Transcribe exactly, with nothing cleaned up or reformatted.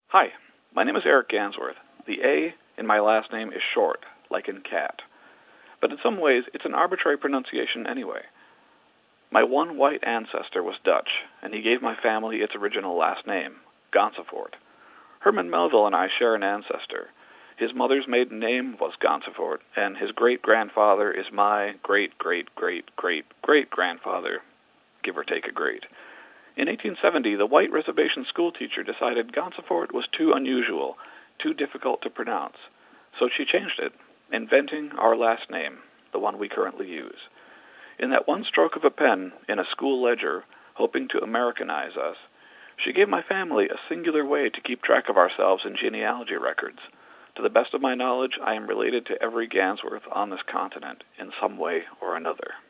Hi, my name is Eric Gansworth. The A in my last name is short, like in cat. But in some ways, it's an arbitrary pronunciation anyway. My one white ancestor was Dutch, and he gave my family its original last name, Gansevoort. Herman Melville and I share an ancestor. His mother's maiden name was Gansevoort, and his great-grandfather is my great-great-great-great-great-grandfather, give or take a great. In eighteen seventy, the white reservation schoolteacher decided Gansevoort was too unusual, too difficult to pronounce. So she changed it, inventing our last name, the one we currently use. In that one stroke of a pen in a school ledger, hoping to Americanize us, she gave my family a singular way to keep track of ourselves in genealogy records. To the best of my knowledge, I am related to every Gansworth on this continent in some way or another.